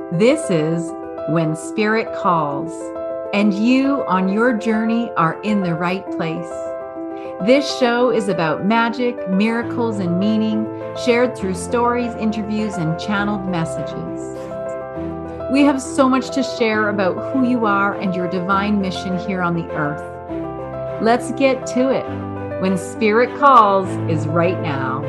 This is When Spirit Calls, and you on your journey are in the right place. This show is about magic, miracles, and meaning shared through stories, interviews, and channeled messages. We have so much to share about who you are and your divine mission here on the earth. Let's get to it. When Spirit Calls is right now.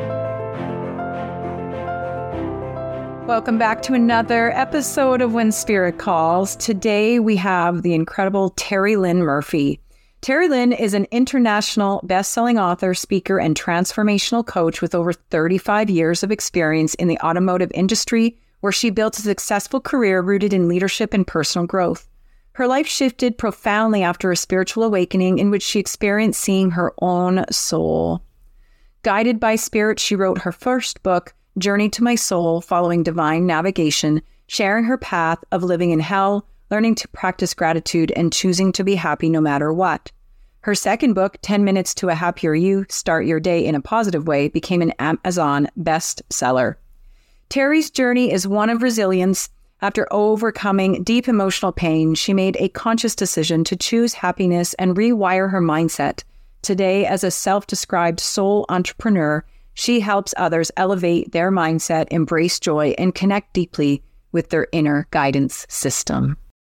Welcome back to another episode of When Spirit Calls. Today we have the incredible Terry Lynn Murphy. Terry Lynn is an international best-selling author, speaker, and transformational coach with over 35 years of experience in the automotive industry, where she built a successful career rooted in leadership and personal growth. Her life shifted profoundly after a spiritual awakening in which she experienced seeing her own soul. Guided by spirit, she wrote her first book, Journey to My Soul, following divine navigation, sharing her path of living in hell, learning to practice gratitude, and choosing to be happy no matter what. Her second book, 10 Minutes to a Happier You, Start Your Day in a Positive Way, became an Amazon bestseller. Terry's journey is one of resilience. After overcoming deep emotional pain, she made a conscious decision to choose happiness and rewire her mindset. Today, as a self-described soul entrepreneur, she helps others elevate their mindset, embrace joy, and connect deeply with their inner guidance system.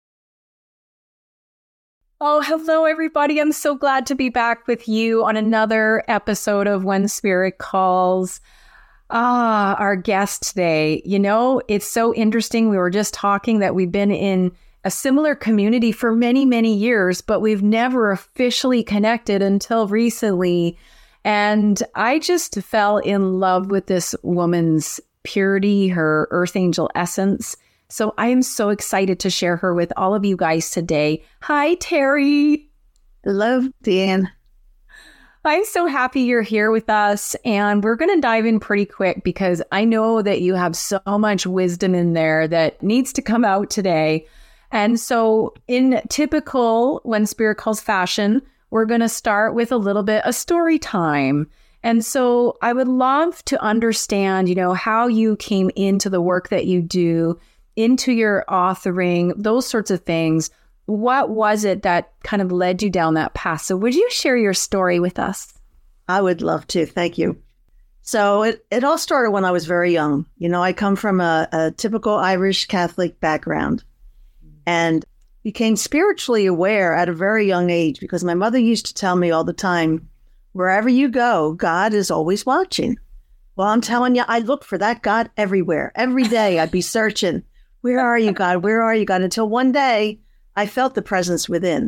Oh, hello, everybody. I'm so glad to be back with you on another episode of When Spirit Calls. Our guest today, it's so interesting. We were just talking that we've been in a similar community for many, many years, but we've never officially connected until recently. And I just fell in love with this woman's purity, her earth angel essence. So I am so excited to share her with all of you guys today. Hi, Terry. Hello, Dan. I'm so happy you're here with us. And we're going to dive in pretty quick because I know that you have so much wisdom in there that needs to come out today. And so in typical When Spirit Calls fashion, we're going to start with a little bit of story time. And so I would love to understand, how you came into the work that you do, into your authoring, those sorts of things. What was it that kind of led you down that path? So would you share your story with us? I would love to. Thank you. So it all started when I was very young. I come from a typical Irish Catholic background and became spiritually aware at a very young age because my mother used to tell me all the time, wherever you go, God is always watching. Well, I'm telling you, I look for that God everywhere. Every day I'd be searching, where are you, God? Where are you, God? Until one day I felt the presence within.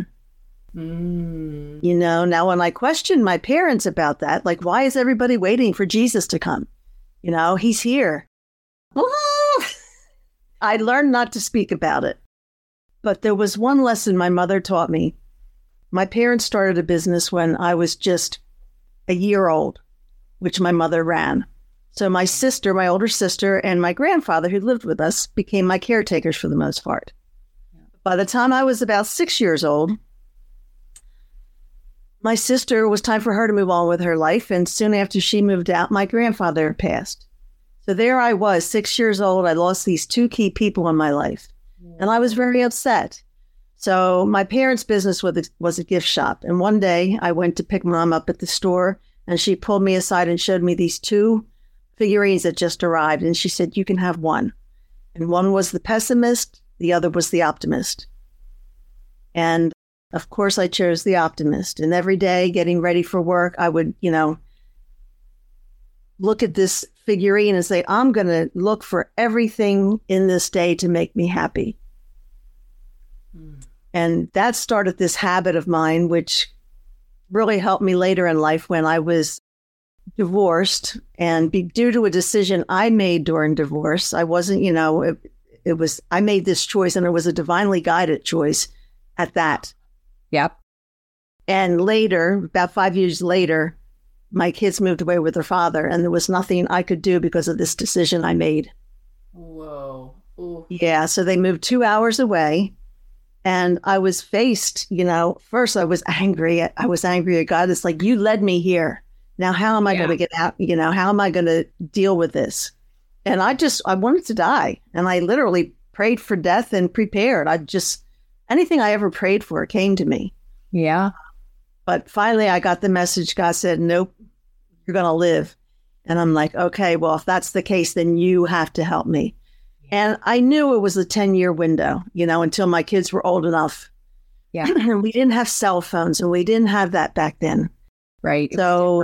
Now when I questioned my parents about that, like, why is everybody waiting for Jesus to come? He's here. I learned not to speak about it. But there was one lesson my mother taught me. My parents started a business when I was just a year old, which my mother ran. So my sister, my older sister, and my grandfather, who lived with us, became my caretakers for the most part. By the time I was about 6 years old, my sister, it was time for her to move on with her life. And soon after she moved out, my grandfather passed. So there I was, 6 years old. I lost these two key people in my life. And I was very upset. So my parents' business was a gift shop. And one day I went to pick Mom up at the store and she pulled me aside and showed me these two figurines that just arrived. And she said, you can have one. And one was the pessimist. The other was the optimist. And of course I chose the optimist. And every day getting ready for work, I would, look at this figurine and say, I'm going to look for everything in this day to make me happy. And that started this habit of mine, which really helped me later in life when I was divorced. And due to a decision I made during divorce, I wasn't, I made this choice and it was a divinely guided choice at that. Yep. And later, about 5 years later, my kids moved away with their father, and there was nothing I could do because of this decision I made. Whoa. Ooh. Yeah, so they moved 2 hours away, and I was faced, first I was angry. I was angry at God. It's like, you led me here. Now, how am I going to get out? How am I going to deal with this? And I wanted to die. And I literally prayed for death and prepared. Anything I ever prayed for came to me. Yeah. But finally I got the message. God said, nope, you're going to live. And I'm like, okay, well, if that's the case, then you have to help me. And I knew it was a 10-year window, until my kids were old enough. Yeah. And we didn't have cell phones, and we didn't have that back then. Right. So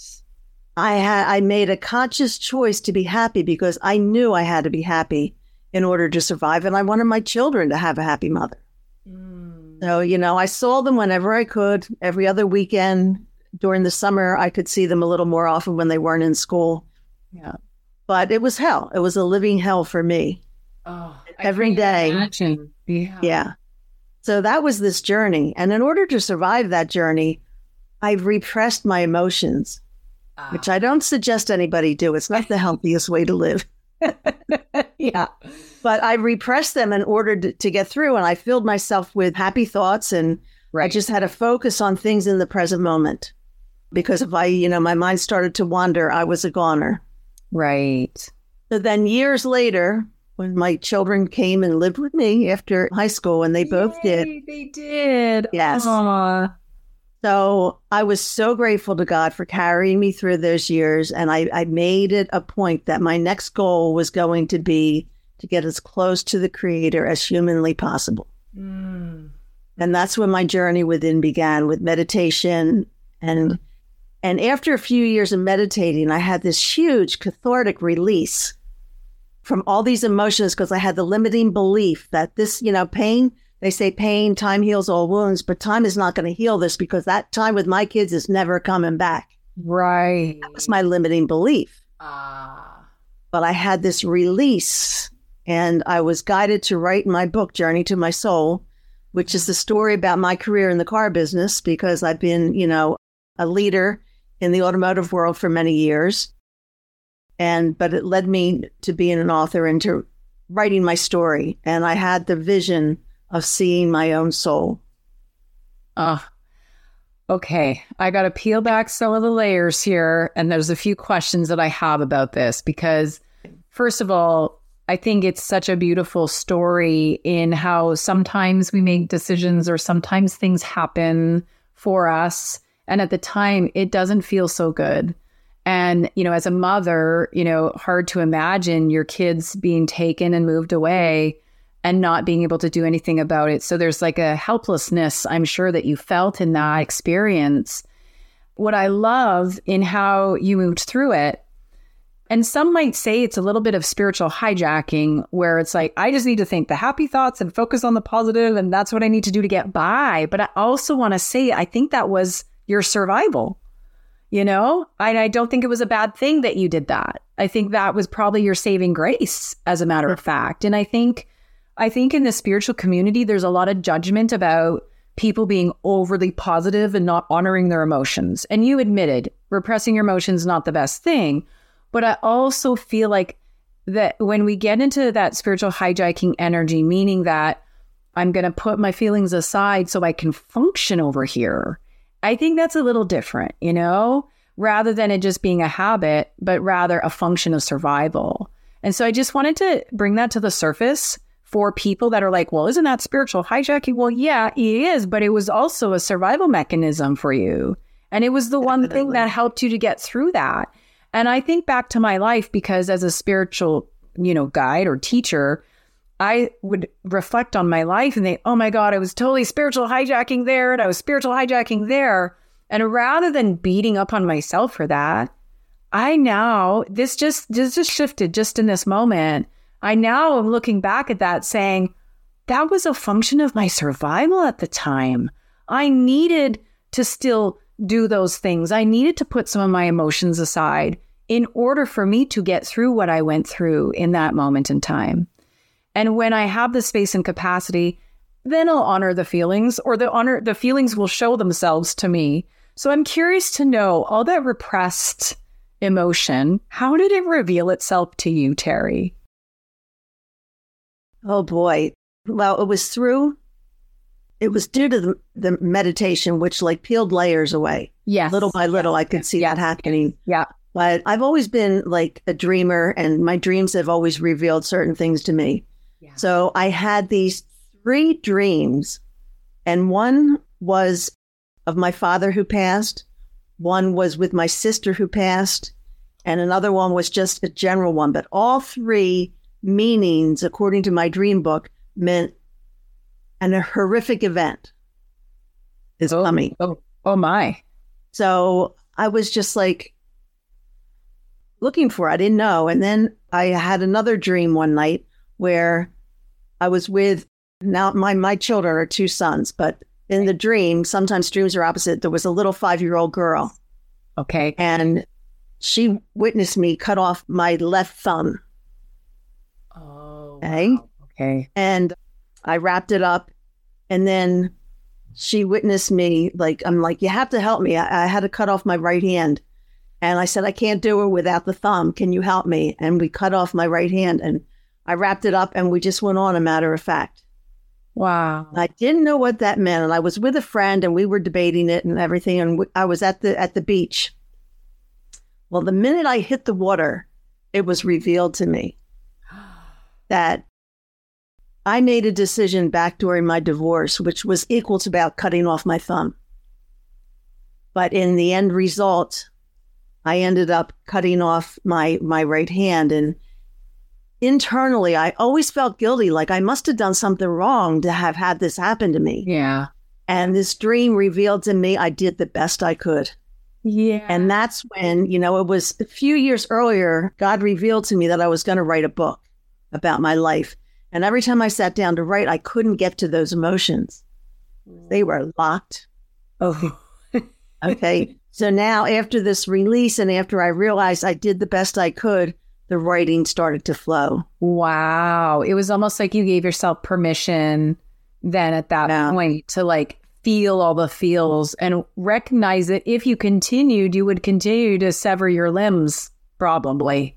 I made a conscious choice to be happy because I knew I had to be happy in order to survive. And I wanted my children to have a happy mother. So, I saw them whenever I could. Every other weekend during the summer, I could see them a little more often when they weren't in school. Yeah. But it was hell. It was a living hell for me. Oh, every day. Imagine. Yeah. So that was this journey. And in order to survive that journey, I repressed my emotions, which I don't suggest anybody do. It's not the healthiest way to live. Yeah. But I repressed them in order to get through. And I filled myself with happy thoughts. And I just had to focus on things in the present moment. Because if my mind started to wander, I was a goner. Right. So then years later, when my children came and lived with me after high school, and they both did. They did. Yes. Aww. So I was so grateful to God for carrying me through those years. And I made it a point that my next goal was going to be to get as close to the Creator as humanly possible. And that's when my journey within began, with meditation. And after a few years of meditating, I had this huge cathartic release from all these emotions, because I had the limiting belief that this, pain, they say pain, time heals all wounds, but time is not going to heal this, because that time with my kids is never coming back. Right. That was my limiting belief. But I had this release, and I was guided to write my book, Journey to My Soul, which is the story about my career in the car business, because I've been, a leader in the automotive world for many years. But it led me to being an author and to writing my story. And I had the vision of seeing my own soul. Okay. I got to peel back some of the layers here. And there's a few questions that I have about this, because first of all, I think it's such a beautiful story in how sometimes we make decisions, or sometimes things happen for us. And at the time, it doesn't feel so good. And, as a mother, hard to imagine your kids being taken and moved away and not being able to do anything about it. So there's like a helplessness, I'm sure, that you felt in that experience. What I love in how you moved through it, and some might say it's a little bit of spiritual hijacking, where it's like, I just need to think the happy thoughts and focus on the positive, and that's what I need to do to get by. But I also want to say, I think that was your survival. And I don't think it was a bad thing that you did that. I think that was probably your saving grace, as a matter of fact. And I think in the spiritual community, there's a lot of judgment about people being overly positive and not honoring their emotions. And you admitted repressing your emotions is not the best thing. But I also feel like that when we get into that spiritual hijacking energy, meaning that I'm going to put my feelings aside so I can function over here, I think that's a little different, rather than it just being a habit, but rather a function of survival. And so I just wanted to bring that to the surface for people that are like, well, isn't that spiritual hijacking? Well, yeah, it is, but it was also a survival mechanism for you. And it was the one thing that helped you to get through that. And I think back to my life, because as a spiritual, guide or teacher, I would reflect on my life and think, oh my God, I was totally spiritual hijacking there, and I was spiritual hijacking there. And rather than beating up on myself for that, this just shifted just in this moment. I now am looking back at that saying, that was a function of my survival at the time. I needed to still do those things. I needed to put some of my emotions aside in order for me to get through what I went through in that moment in time. And when I have the space and capacity, then I'll honor the feelings, or the feelings will show themselves to me. So I'm curious to know, all that repressed emotion, how did it reveal itself to you, Terry? Oh boy. Well, it was due to the meditation, which peeled layers away. Yes. Little by little, I could see that happening. Yeah. But I've always been like a dreamer, and my dreams have always revealed certain things to me. Yeah. So I had these 3 dreams, and one was of my father who passed, one was with my sister who passed, and another one was just a general one. But all 3 meanings, according to my dream book, meant a horrific event is coming. Oh my. So I was just like looking for it. I didn't know. And then I had another dream one night where I was with, now my children are 2 sons, but in the dream, sometimes dreams are opposite. There was a little 5-year-old girl. Okay. And she witnessed me cut off my left thumb. Oh. Okay. Wow. Okay. And I wrapped it up. And then she witnessed me, I'm like, you have to help me. I had to cut off my right hand. And I said, I can't do it without the thumb. Can you help me? And we cut off my right hand and I wrapped it up and we just went on, a matter of fact. Wow. I didn't know what that meant. And I was with a friend and we were debating it and everything. And I was at the beach. Well, the minute I hit the water, it was revealed to me that I made a decision back during my divorce, which was equal to about cutting off my thumb. But in the end result, I ended up cutting off my right hand. And internally, I always felt guilty, like I must have done something wrong to have had this happen to me. Yeah. And this dream revealed to me I did the best I could. Yeah. And that's when, it was a few years earlier, God revealed to me that I was going to write a book about my life. And every time I sat down to write, I couldn't get to those emotions. They were locked. Oh. Okay. So now after this release and after I realized I did the best I could, the writing started to flow. Wow. It was almost like you gave yourself permission then at that point to feel all the feels and recognize that if you continued, you would continue to sever your limbs, probably.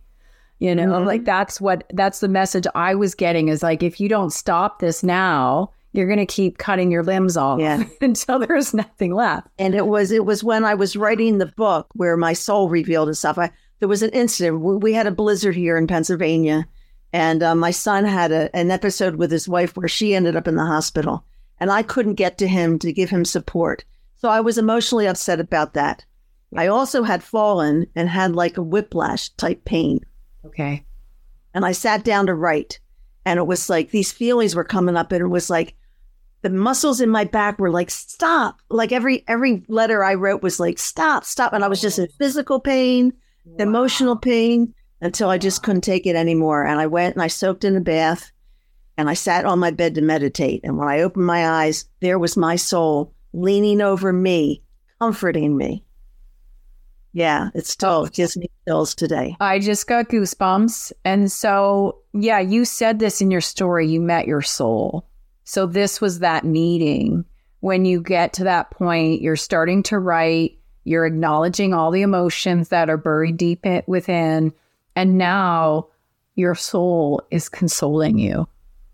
That's the message I was getting is if you don't stop this now, you're going to keep cutting your limbs off until there's nothing left. And it was when I was writing the book where my soul revealed itself. There was an incident. We had a blizzard here in Pennsylvania, and my son had an episode with his wife where she ended up in the hospital, and I couldn't get to him to give him support. So I was emotionally upset about that. I also had fallen and had a whiplash type pain. Okay. And I sat down to write, and it was these feelings were coming up, and it was the muscles in my back were stop. Every letter I wrote was stop. And I was just in physical pain, emotional pain, until I just couldn't take it anymore. And I went and I soaked in a bath and I sat on my bed to meditate. And when I opened my eyes, there was my soul leaning over me, comforting me. Yeah, it still gives me chills today. I just got goosebumps. And so, you said this in your story, you met your soul. So this was that meeting. When you get to that point, you're starting to write, you're acknowledging all the emotions that are buried deep within. And now your soul is consoling you.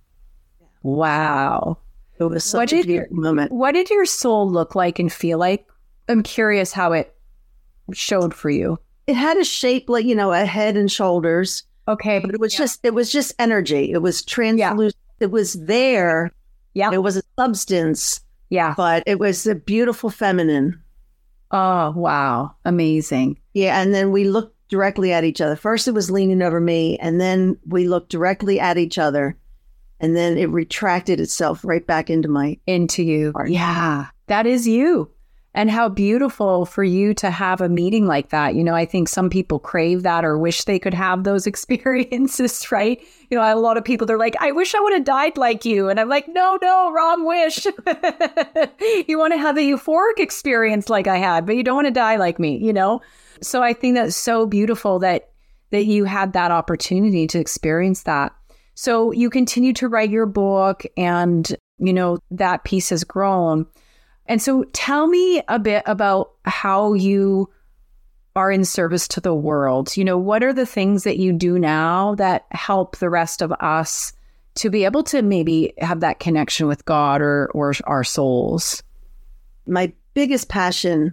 Wow. It was such a beautiful moment. What did your soul look like and feel like? I'm curious how it showed for you. It had a shape a head and shoulders. Okay. But it was just energy. It was translucent. Yeah. It was there. Yeah. It was a substance. Yeah. But it was a beautiful feminine. Oh, wow. Amazing. Yeah. And then we looked directly at each other. First, it was leaning over me. And then we looked directly at each other. And then it retracted itself right back into you. heart. Yeah. That is you. And how beautiful for you to have a meeting like that. I think some people crave that or wish they could have those experiences, right? A lot of people, they're like, I wish I would have died like you. And I'm like, no, wrong wish. You want to have a euphoric experience like I had, but you don't want to die like me, So I think that's so beautiful that you had that opportunity to experience that. So you continue to write your book and, that piece has grown. And so tell me a bit about how you are in service to the world. What are the things that you do now that help the rest of us to be able to maybe have that connection with God or our souls? My biggest passion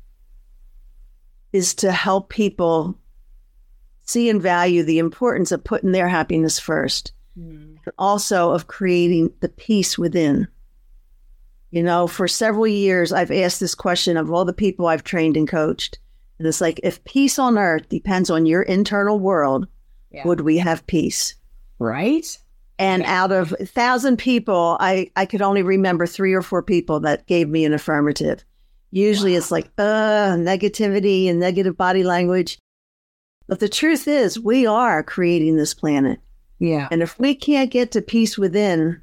is to help people see and value the importance of putting their happiness first and also of creating the peace within. You know, for several years, I've asked this question of all the people I've trained and coached. And it's like, if peace on earth depends on your internal world, would we have peace? Right. And out of 1,000 people, I could only remember 3 or 4 people that gave me an affirmative. Usually it's like, negativity and negative body language. But the truth is, we are creating this planet. Yeah. And if we can't get to peace within,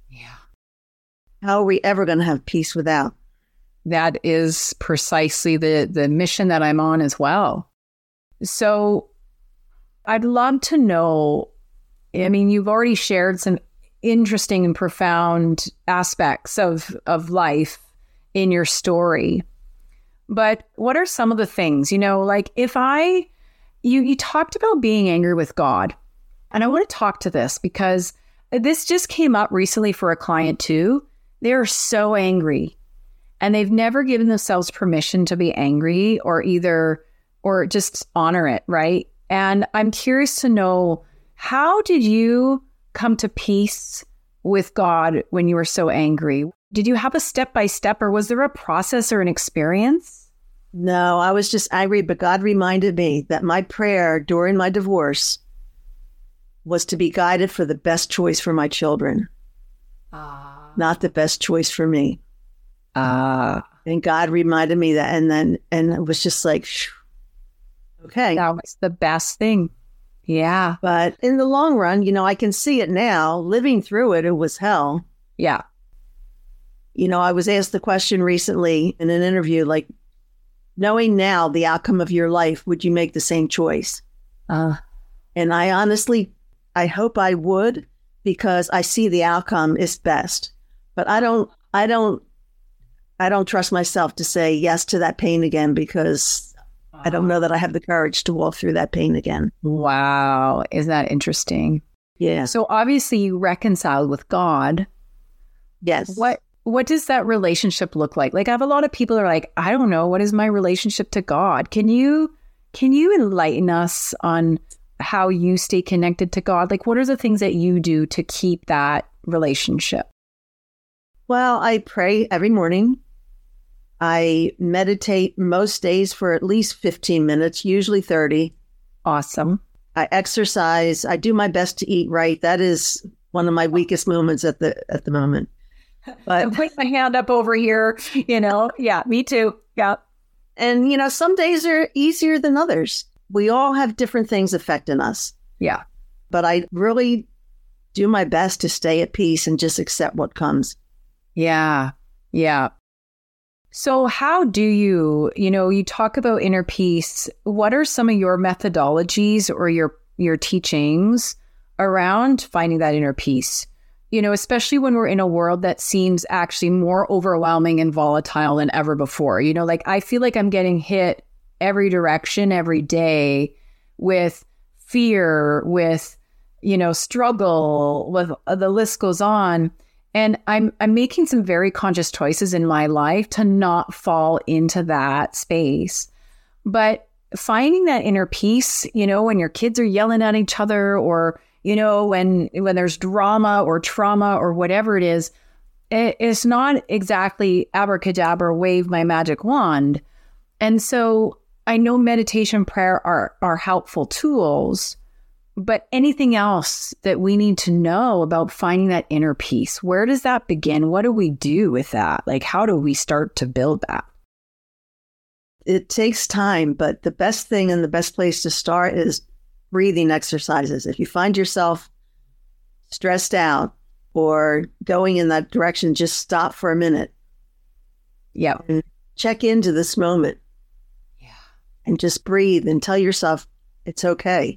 how are we ever going to have peace without? That is precisely the mission that I'm on as well. So I'd love to know, I mean, you've already shared some interesting and profound aspects of life in your story. But what are some of the things, you know, like you talked about being angry with God. And I want to talk to this because this just came up recently for a client too. They're so angry and they've never given themselves permission to be angry or just honor it, right? And I'm curious to know, how did you come to peace with God when you were so angry? Did you have a step-by-step, or was there a process or an experience? No, I was just angry, but God reminded me that my prayer during my divorce was to be guided for the best choice for my children, not the best choice for me. And God reminded me that, and it was just like, okay. That was the best thing. Yeah. But in the long run, you know, I can see it now. Living through it, it was hell. Yeah. You know, I was asked the question recently in an interview, like, knowing now the outcome of your life, would you make the same choice? And I honestly, I hope I would, because I see the outcome is best. But I don't trust myself to say yes to that pain again, because I don't know that I have the courage to walk through that pain again. Wow. Isn't that interesting? Yeah. So obviously you reconciled with God. Yes. What does that relationship look like? Like, I have a lot of people are like, I don't know, what is my relationship to God? Can you enlighten us on how you stay connected to God? Like, what are the things that you do to keep that relationship? Well, I pray every morning. I meditate most days for at least 15 minutes, usually 30. Awesome. I exercise. I do my best to eat right. That is one of my weakest moments at the moment. But I'm putting my hand up over here, you know. Yeah, me too. Yeah. And, you know, some days are easier than others. We all have different things affecting us. Yeah. But I really do my best to stay at peace and just accept what comes. Yeah. Yeah. So how do you talk about inner peace. What are some of your methodologies or your teachings around finding that inner peace? You know, especially when we're in a world that seems actually more overwhelming and volatile than ever before. You know, like, I feel like I'm getting hit every direction every day with fear, with, you know, struggle, with the list goes on. And I'm making some very conscious choices in my life to not fall into that space. But finding that inner peace, you know, when your kids are yelling at each other, or, you know, when there's drama or trauma or whatever it is, it's not exactly abracadabra, wave my magic wand. And so I know meditation, prayer are helpful tools, but anything else that we need to know about finding that inner peace, where does that begin? What do we do with that? Like, how do we start to build that? It takes time, but the best thing and the best place to start is breathing exercises. If you find yourself stressed out or going in that direction, just stop for a minute. Yeah. And check into this moment. Yeah. And just breathe and tell yourself it's okay.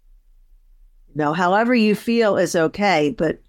You know, however you feel is okay, but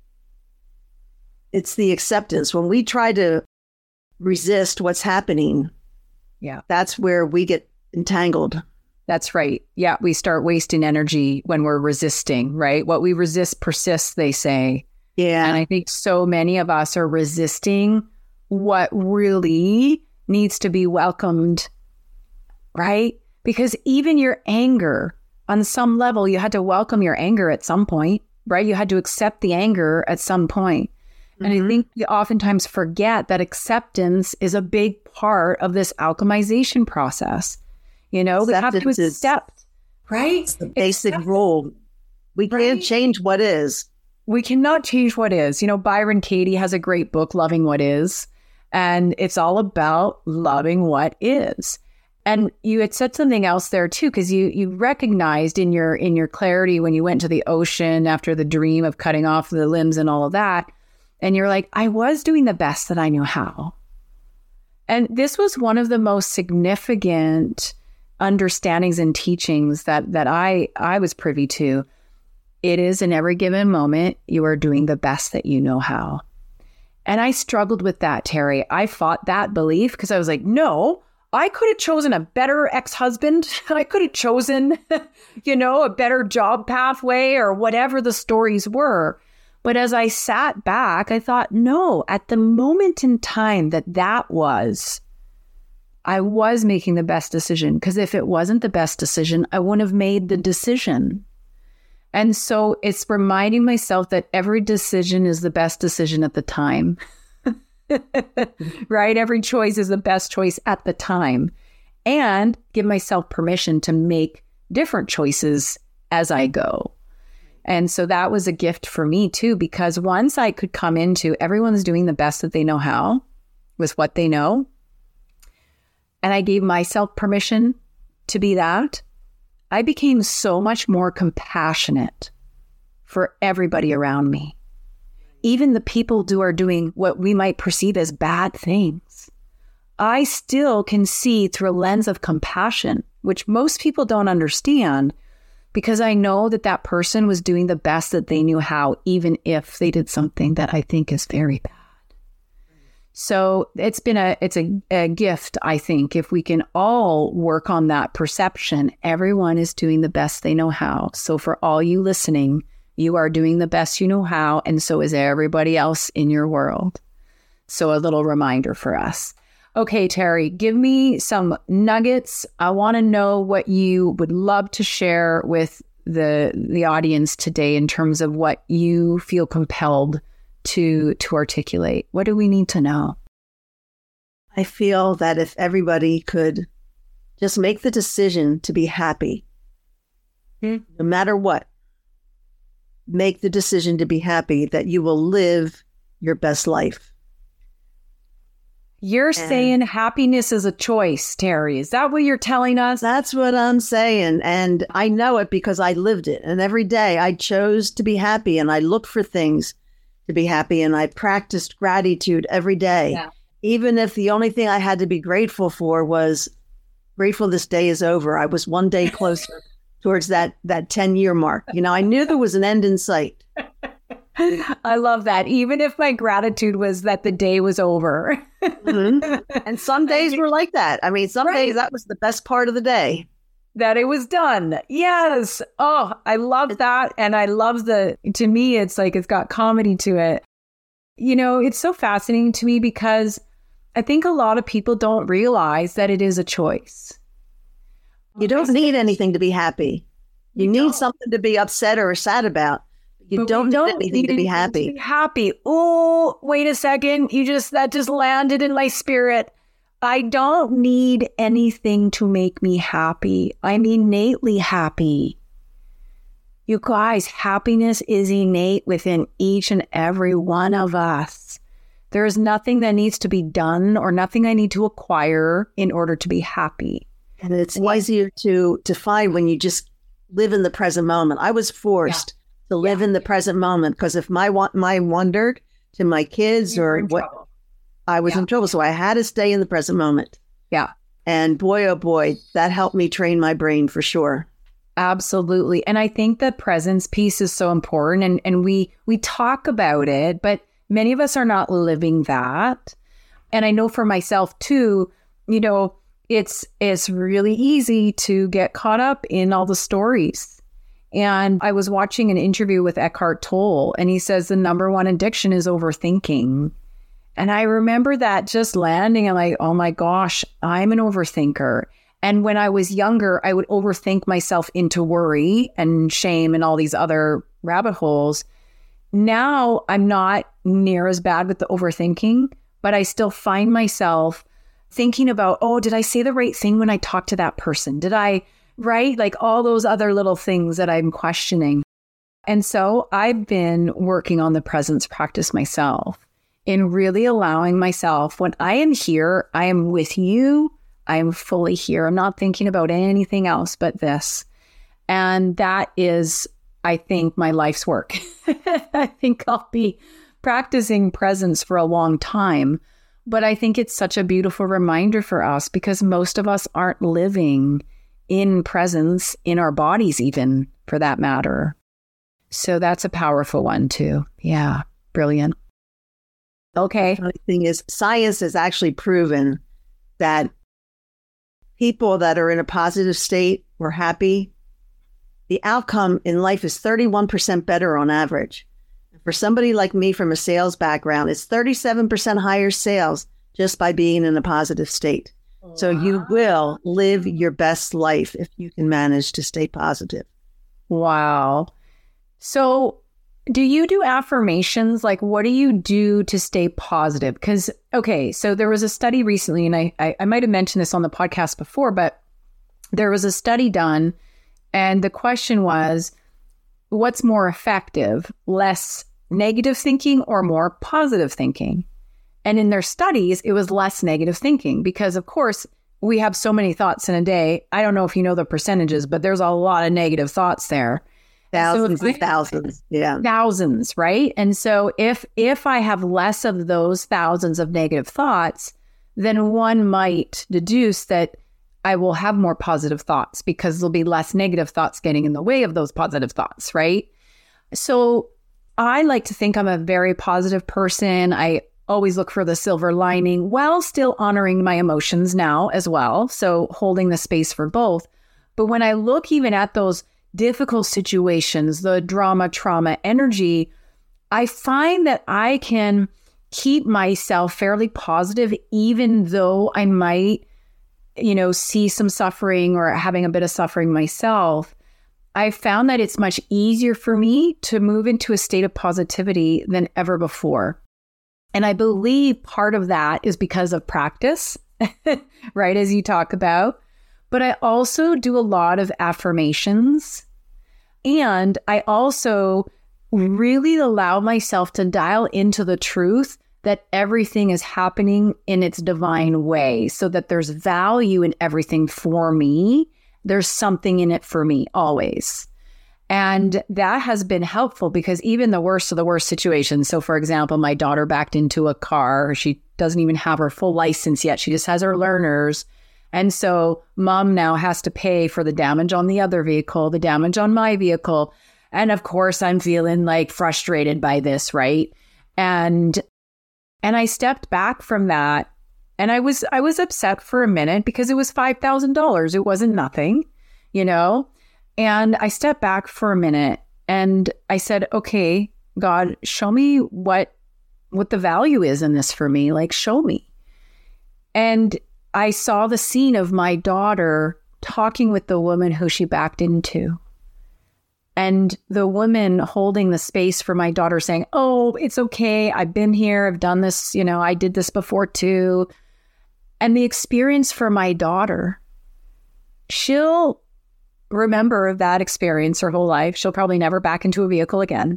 it's the acceptance. When we try to resist what's happening, that's where we get entangled. That's right. Yeah, we start wasting energy when we're resisting, right? What we resist persists, they say. Yeah. And I think so many of us are resisting what really needs to be welcomed, right? Because even your anger, on some level, you had to welcome your anger at some point, right? You had to accept the anger at some point. And I think we oftentimes forget that acceptance is a big part of this alchemization process. You know, we have to accept, right? It's the basic rule. We can't change what is. We cannot change what is. You know, Byron Katie has a great book, Loving What Is, and it's all about loving what is. And you had said something else there too, because you recognized in your clarity when you went to the ocean after the dream of cutting off the limbs and all of that. And you're like, I was doing the best that I knew how. And this was one of the most significant understandings and teachings that I was privy to. It is in every given moment, you are doing the best that you know how. And I struggled with that, Terry. I fought that belief because I was like, no, I could have chosen a better ex-husband. I could have chosen, a better job pathway or whatever the stories were. But as I sat back, I thought, no, at the moment in time that I was making the best decision. Because if it wasn't the best decision, I wouldn't have made the decision. And so it's reminding myself that every decision is the best decision at the time. Right? Every choice is the best choice at the time. And give myself permission to make different choices as I go. And so that was a gift for me too, because once I could come into everyone's doing the best that they know how with what they know. And I gave myself permission to be that. I became so much more compassionate for everybody around me. Even the people who are doing what we might perceive as bad things. I still can see through a lens of compassion, which most people don't understand, because I know that person was doing the best that they knew how, even if they did something that I think is very bad. So it's a gift, I think, if we can all work on that perception. Everyone is doing the best they know how. So for all you listening, you are doing the best you know how, and so is everybody else in your world. So a little reminder for us. Okay, Terry, give me some nuggets. I want to know what you would love to share with the audience today in terms of what you feel compelled to articulate. What do we need to know? I feel that if everybody could just make the decision to be happy, no matter what, make the decision to be happy, that you will live your best life. You're saying happiness is a choice, Terry. Is that what you're telling us? That's what I'm saying. And I know it because I lived it. And every day I chose to be happy, and I looked for things to be happy. And I practiced gratitude every day. Yeah. Even if the only thing I had to be grateful for was grateful this day is over. I was one day closer towards that 10-year mark. I knew there was an end in sight. I love that. Even if my gratitude was that the day was over. And some days were like that. I mean, some days that was the best part of the day. That it was done. Yes. Oh, I love that. And I love to me, it's like it's got comedy to it. It's so fascinating to me because I think a lot of people don't realize that it is a choice. You don't need anything to be happy. You need something to be upset or sad about. You don't need anything to be happy. Oh, wait a second. That just landed in my spirit. I don't need anything to make me happy. I'm innately happy. You guys, happiness is innate within each and every one of us. There is nothing that needs to be done or nothing I need to acquire in order to be happy. And it's easier to find when you just live in the present moment. I was forced to live in the present moment, because if my wandered to my kids or what, I was in trouble. So I had to stay in the present moment. Yeah. And boy, oh boy, that helped me train my brain for sure. Absolutely. And I think the presence piece is so important. And we talk about it, but many of us are not living that. And I know for myself too, it's really easy to get caught up in all the stories. And I was watching an interview with Eckhart Tolle, and he says the number one addiction is overthinking. And I remember that just landing. I'm like, oh my gosh, I'm an overthinker. And when I was younger, I would overthink myself into worry and shame and all these other rabbit holes. Now I'm not near as bad with the overthinking, but I still find myself thinking about, oh, did I say the right thing when I talked to that person? Did I, right? Like all those other little things that I'm questioning. And so I've been working on the presence practice myself in really allowing myself, when I am here, I am with you. I am fully here. I'm not thinking about anything else but this. And that is, I think, my life's work. I think I'll be practicing presence for a long time. But I think it's such a beautiful reminder for us because most of us aren't living in presence in our bodies, even for that matter. So that's a powerful one too. Yeah, brilliant. Okay. The funny thing is, science has actually proven that people that are in a positive state or happy, the outcome in life is 31% better on average. For somebody like me from a sales background, it's 37% higher sales just by being in a positive state. Wow. So you will live your best life if you can manage to stay positive. Wow. So do you do affirmations? Like, what do you do to stay positive? Because, okay, so there was a study recently, and I might have mentioned this on the podcast before, but there was a study done, and the question was, what's more effective, less negative thinking or more positive thinking? And in their studies, it was less negative thinking because, of course, we have so many thoughts in a day. I don't know if you know the percentages, but there's a lot of negative thoughts there. Thousands and thousands. Yeah. Thousands, right? And so if I have less of those thousands of negative thoughts, then one might deduce that I will have more positive thoughts because there'll be less negative thoughts getting in the way of those positive thoughts, right? So I like to think I'm a very positive person. I always look for the silver lining while still honoring my emotions now as well. So holding the space for both. But when I look even at those difficult situations, the drama, trauma, energy, I find that I can keep myself fairly positive, even though I might, see some suffering or having a bit of suffering myself. I found that it's much easier for me to move into a state of positivity than ever before. And I believe part of that is because of practice, right, as you talk about. But I also do a lot of affirmations. And I also really allow myself to dial into the truth that everything is happening in its divine way, so that there's value in everything for me. There's something in it for me always. And that has been helpful because even the worst of the worst situations. So for example, my daughter backed into a car. She doesn't even have her full license yet. She just has her learners. And so mom now has to pay for the damage on the other vehicle, the damage on my vehicle. And of course, I'm feeling like frustrated by this, right? And I stepped back from that. And I was upset for a minute because it was $5,000. It wasn't nothing, And I stepped back for a minute and I said, okay, God, show me what the value is in this for me. Like, show me. And I saw the scene of my daughter talking with the woman who she backed into. And the woman holding the space for my daughter saying, oh, it's okay. I've been here. I've done this. I did this before too. And the experience for my daughter, she'll remember that experience her whole life. She'll probably never back into a vehicle again,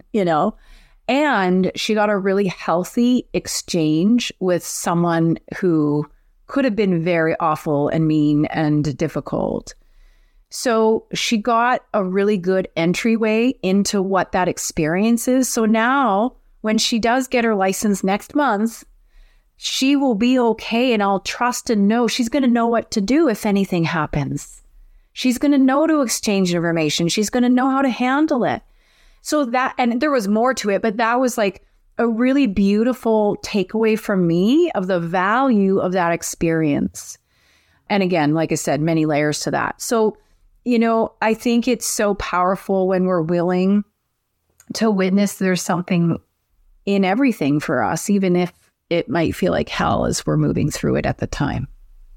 And she got a really healthy exchange with someone who could have been very awful and mean and difficult. So she got a really good entryway into what that experience is. So now when she does get her license next month, she will be okay. And I'll trust and know she's going to know what to do if anything happens. She's going to know to exchange information. She's going to know how to handle it. So that, and there was more to it, but that was like a really beautiful takeaway from me of the value of that experience. And again, like I said, many layers to that. So, I think it's so powerful when we're willing to witness there's something in everything for us, even if it might feel like hell as we're moving through it at the time.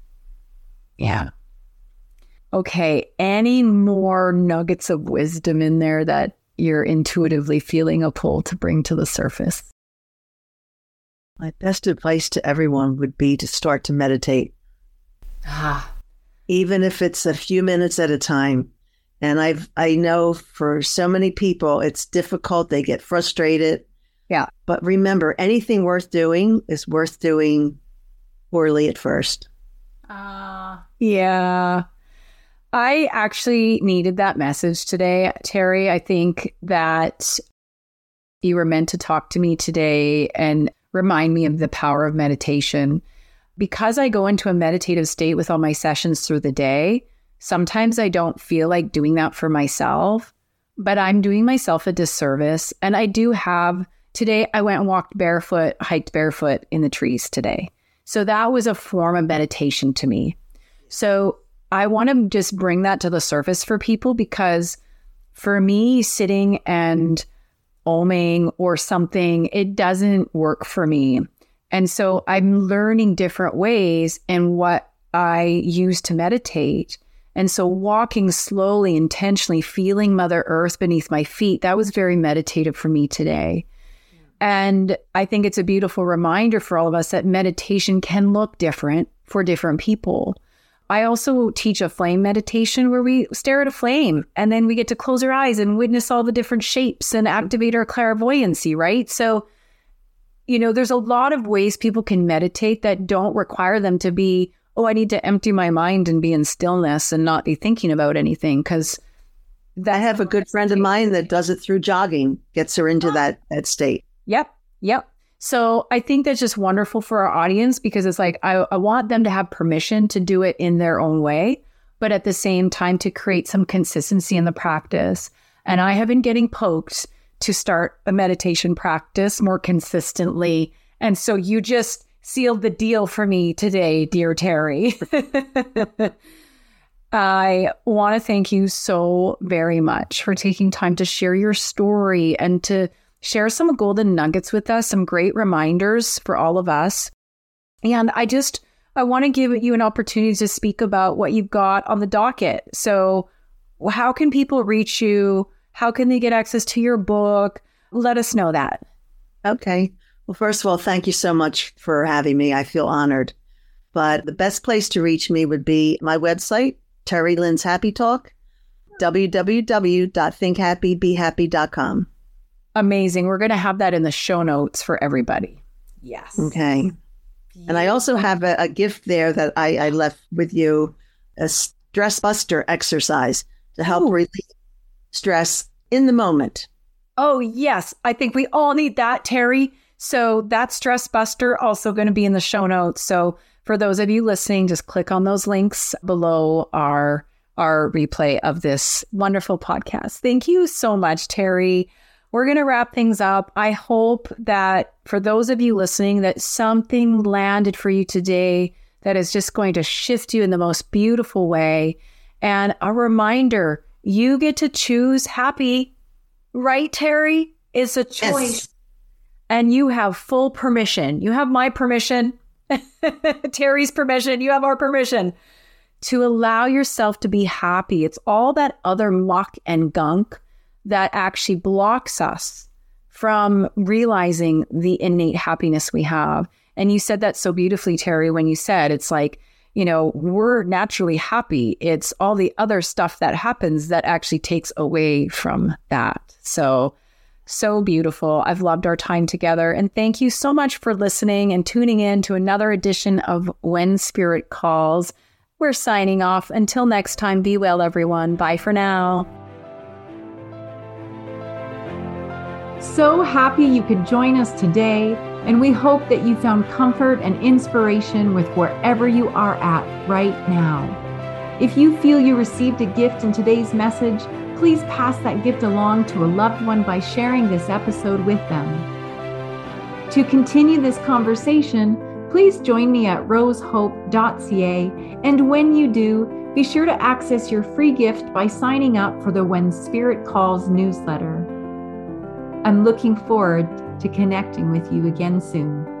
Yeah. Okay. Any more nuggets of wisdom in there that you're intuitively feeling a pull to bring to the surface? My best advice to everyone would be to start to meditate. Even if it's a few minutes at a time. And I know for so many people, it's difficult. They get frustrated. Yeah. But remember, anything worth doing is worth doing poorly at first. Yeah. I actually needed that message today, Terry. I think that you were meant to talk to me today and remind me of the power of meditation. Because I go into a meditative state with all my sessions through the day, sometimes I don't feel like doing that for myself, but I'm doing myself a disservice. And I do have, today I went and walked barefoot, hiked barefoot in the trees today. So that was a form of meditation to me. So I want to just bring that to the surface for people, because for me, sitting and oming or something, it doesn't work for me. And so I'm learning different ways in what I use to meditate. And so walking slowly, intentionally, feeling Mother Earth beneath my feet, that was very meditative for me today. Yeah. And I think it's a beautiful reminder for all of us that meditation can look different for different people. I also teach a flame meditation where we stare at a flame and then we get to close our eyes and witness all the different shapes and activate our clairvoyancy, right? So, you know, there's a lot of ways people can meditate that don't require them to be, oh, I need to empty my mind and be in stillness and not be thinking about anything. Because I have a good friend of mine that does it through jogging, gets her into that state. Yep. So I think that's just wonderful for our audience, because it's like, I want them to have permission to do it in their own way, but at the same time to create some consistency in the practice. And I have been getting poked to start a meditation practice more consistently. And so you just sealed the deal for me today, dear Terry. I want to thank you so very much for taking time to share your story and to share some golden nuggets with us, some great reminders for all of us. And I want to give you an opportunity to speak about what you've got on the docket. So how can people reach you? How can they get access to your book? Let us know that. Okay. Well, first of all, thank you so much for having me. I feel honored. But the best place to reach me would be my website, Terry Lynn's Happy Talk, www.thinkhappybehappy.com. Amazing. We're going to have that in the show notes for everybody. Yes. Okay. And I also have a gift there that I left with you, a stress buster exercise to help relieve stress in the moment. Oh, yes. I think we all need that, Terry. So that stress buster also going to be in the show notes. So for those of you listening, just click on those links below our replay of this wonderful podcast. Thank you so much, Terry. We're going to wrap things up. I hope that for those of you listening, that something landed for you today that is just going to shift you in the most beautiful way. And a reminder, you get to choose happy, right, Terry? It's a choice. Yes. And you have full permission. You have my permission, Terry's permission. You have our permission to allow yourself to be happy. It's all that other muck and gunk that actually blocks us from realizing the innate happiness we have. And you said that so beautifully, Terry, when you said, it's like, you know, we're naturally happy. It's all the other stuff that happens that actually takes away from that. So beautiful. I've loved our time together. And thank you so much for listening and tuning in to another edition of When Spirit Calls. We're signing off. Until next time, be well, everyone. Bye for now. So happy you could join us today, and we hope that you found comfort and inspiration with wherever you are at right now. If you feel you received a gift in today's message, please pass that gift along to a loved one by sharing this episode with them. To continue this conversation, please join me at rosehope.ca, and when you do, be sure to access your free gift by signing up for the When Spirit Calls newsletter. I'm looking forward to connecting with you again soon.